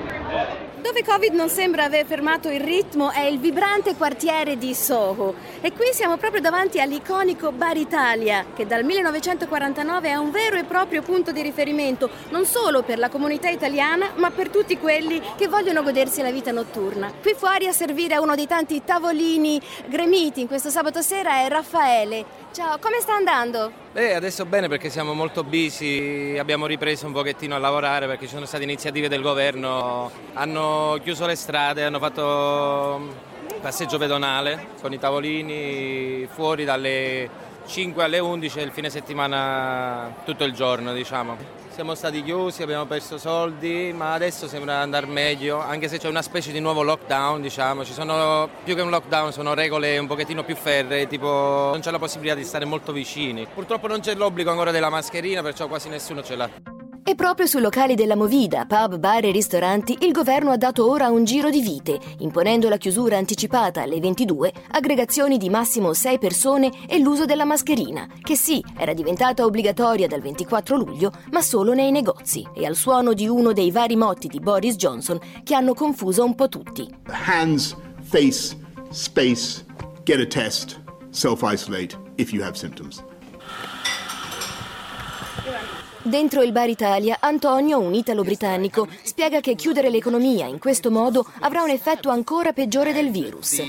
Dove Covid non sembra aver fermato il ritmo è il vibrante quartiere di Soho. E qui siamo proprio davanti all'iconico Bar Italia, che dal 1949 è un vero e proprio punto di riferimento, non solo per la comunità italiana, ma per tutti quelli che vogliono godersi la vita notturna. Qui fuori a servire a uno dei tanti tavolini gremiti in questo sabato sera è Raffaele. Ciao, come sta andando? Adesso bene perché siamo molto busy, abbiamo ripreso un pochettino a lavorare perché ci sono state iniziative del governo, hanno chiuso le strade, hanno fatto passeggio pedonale con i tavolini fuori dalle 5 alle 11 e il fine settimana tutto il giorno, diciamo. Siamo stati chiusi, abbiamo perso soldi, ma adesso sembra andare meglio, anche se c'è una specie di nuovo lockdown, diciamo. Ci sono, più che un lockdown, sono regole un pochettino più ferree, tipo non c'è la possibilità di stare molto vicini. Purtroppo non c'è l'obbligo ancora della mascherina, perciò quasi nessuno ce l'ha. E proprio sui locali della Movida, pub, bar e ristoranti, il governo ha dato ora un giro di vite, imponendo la chiusura anticipata alle 22, aggregazioni di massimo 6 persone e l'uso della mascherina, che sì, era diventata obbligatoria dal 24 luglio, ma solo nei negozi, e al suono di uno dei vari motti di Boris Johnson che hanno confuso un po' tutti. Hands, face, space, get a test, self-isolate if you have symptoms. Dentro il Bar Italia, Antonio, un italo-britannico, spiega che chiudere l'economia in questo modo avrà un effetto ancora peggiore del virus.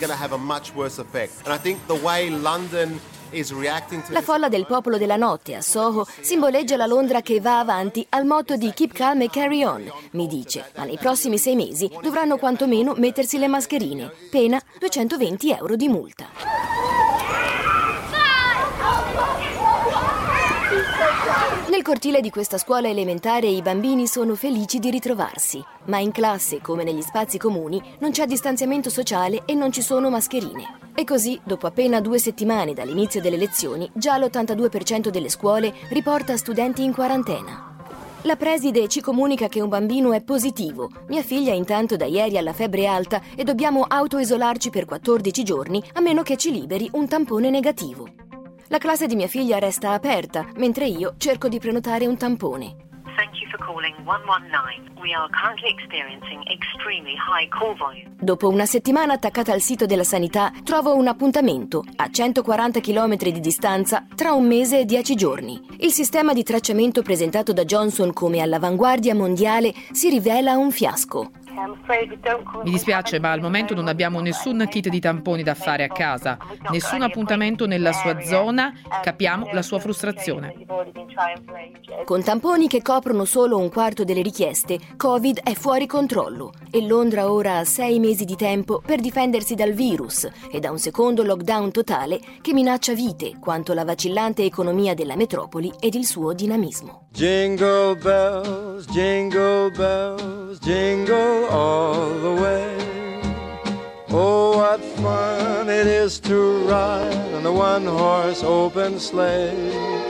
La folla del popolo della notte a Soho simboleggia la Londra che va avanti al motto di Keep calm e carry on, mi dice, ma nei prossimi 6 mesi dovranno quantomeno mettersi le mascherine, pena 220 euro di multa. Nel cortile di questa scuola elementare i bambini sono felici di ritrovarsi, ma in classe, come negli spazi comuni, non c'è distanziamento sociale e non ci sono mascherine. E così, dopo appena 2 settimane dall'inizio delle lezioni, già l'82% delle scuole riporta studenti in quarantena. La preside ci comunica che un bambino è positivo. Mia figlia intanto da ieri ha la febbre alta e dobbiamo autoisolarci per 14 giorni, a meno che ci liberi un tampone negativo. La classe di mia figlia resta aperta, mentre io cerco di prenotare un tampone. Thank you for calling 119. We are currently experiencing extremely high call volume. Dopo una settimana attaccata al sito della sanità, trovo un appuntamento a 140 km di distanza tra 1 mese e 10 giorni. Il sistema di tracciamento presentato da Johnson come all'avanguardia mondiale si rivela un fiasco. Mi dispiace, ma al momento non abbiamo nessun kit di tamponi da fare a casa, nessun appuntamento nella sua zona, capiamo la sua frustrazione. Con tamponi che coprono solo 1/4 delle richieste, Covid è fuori controllo e Londra ora ha 6 mesi di tempo per difendersi dal virus e da un secondo lockdown totale che minaccia vite quanto la vacillante economia della metropoli ed il suo dinamismo. Jingle bells, jingle bells, jingle all the way. Oh, what fun it is to ride on the one-horse open sleigh.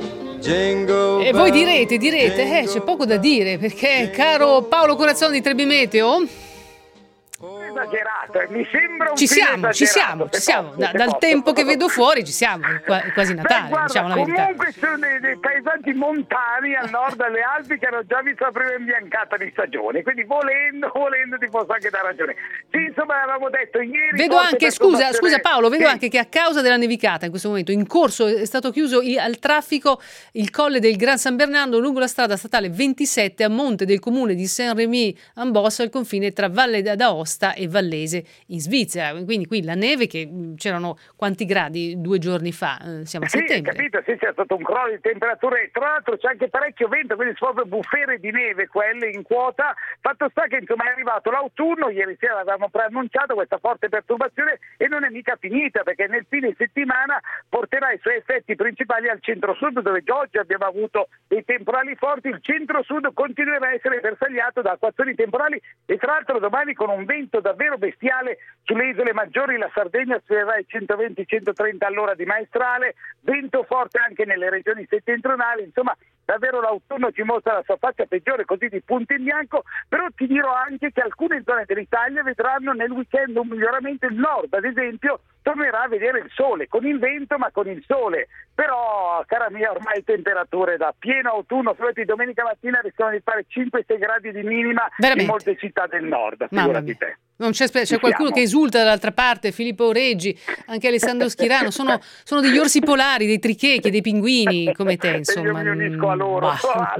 E voi direte, c'è poco da dire, perché caro Paolo Corazzoni di Trebi Meteo, esagerato, mi sembra un ci siamo. Dal tempo che vedo fuori ci siamo, quasi Natale. Guarda, diciamo la verità. Comunque sono dei paesaggi montani al nord delle Alpi che hanno già visto la prima imbiancata di stagione, quindi volendo ti posso anche dare ragione. Sì, insomma, avevamo detto ieri. Vedo anche, scusa Paolo, vedo anche che a causa della nevicata in questo momento in corso è stato chiuso al traffico il colle del Gran San Bernardo lungo la strada statale 27 a monte del comune di Saint-Rémy-en-Bosse al confine tra Valle d'Aosta e Vallese in Svizzera. Quindi qui la neve, che c'erano quanti gradi 2 giorni fa? Siamo a settembre. Capito, sì, c'è stato un crollo di temperature, tra l'altro c'è anche parecchio vento, quindi sono proprio bufere di neve quelle in quota. Fatto sta che insomma è arrivato l'autunno, ieri sera l'avevamo preannunciato questa forte perturbazione e non è mica finita, perché nel fine settimana porterà i suoi effetti principali al centro-sud, dove già oggi abbiamo avuto dei temporali forti. Il centro-sud continuerà a essere bersagliato da acquazzoni temporali e tra l'altro domani con un vento davvero bestiale sulle isole maggiori. La Sardegna sfiorerà i 120-130 all'ora di maestrale, vento forte anche nelle regioni settentrionali. Insomma, davvero l'autunno ci mostra la sua faccia peggiore, così di punto in bianco. Però ti dirò anche che alcune zone dell'Italia vedranno nel weekend un miglioramento. Il nord, ad esempio, tornerà a vedere il sole, con il vento ma con il sole. Però, cara mia, ormai temperature da pieno autunno, soprattutto domenica mattina rischiano di fare 5-6 gradi di minima in molte città del nord, figurati te. Non c'è qualcuno che esulta dall'altra parte, Filippo Reggi, anche Alessandro Schirano, sono degli orsi polari, dei trichechi, dei pinguini come te, insomma. Io mi unisco a loro,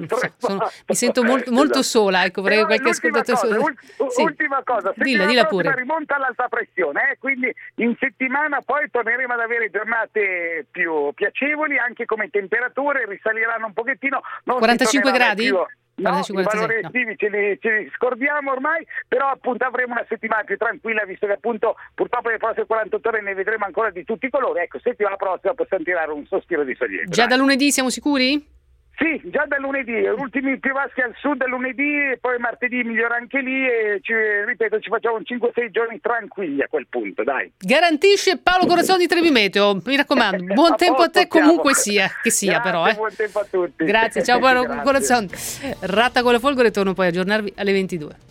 mi sento molto sola, ecco, vorrei qualche ascoltatore. Ultima cosa, dilla pure. Rimonta all'alta pressione, quindi in settimana poi torneremo ad avere giornate più piacevoli, anche come temperature risaliranno un pochettino. 45 gradi? No, i valori estivi ce li scordiamo ormai, però appunto avremo una settimana più tranquilla, visto che appunto purtroppo le prossime 48 ore ne vedremo ancora di tutti i colori. Ecco, settimana prossima possiamo tirare un sospiro di sollievo. Già da lunedì siamo sicuri? Sì, già da lunedì, ultimi più bassi al sud lunedì e poi martedì migliora anche lì e ci facciamo 5-6 giorni tranquilli a quel punto, dai. Garantisce Paolo Corazzoni di Trebi Meteo, mi raccomando, buon tempo a te comunque sia, che sia. Grazie, però. Buon tempo a tutti. Grazie, ciao Paolo Corazzoni. Ratta con la Folgore, torno poi a aggiornarvi alle 22.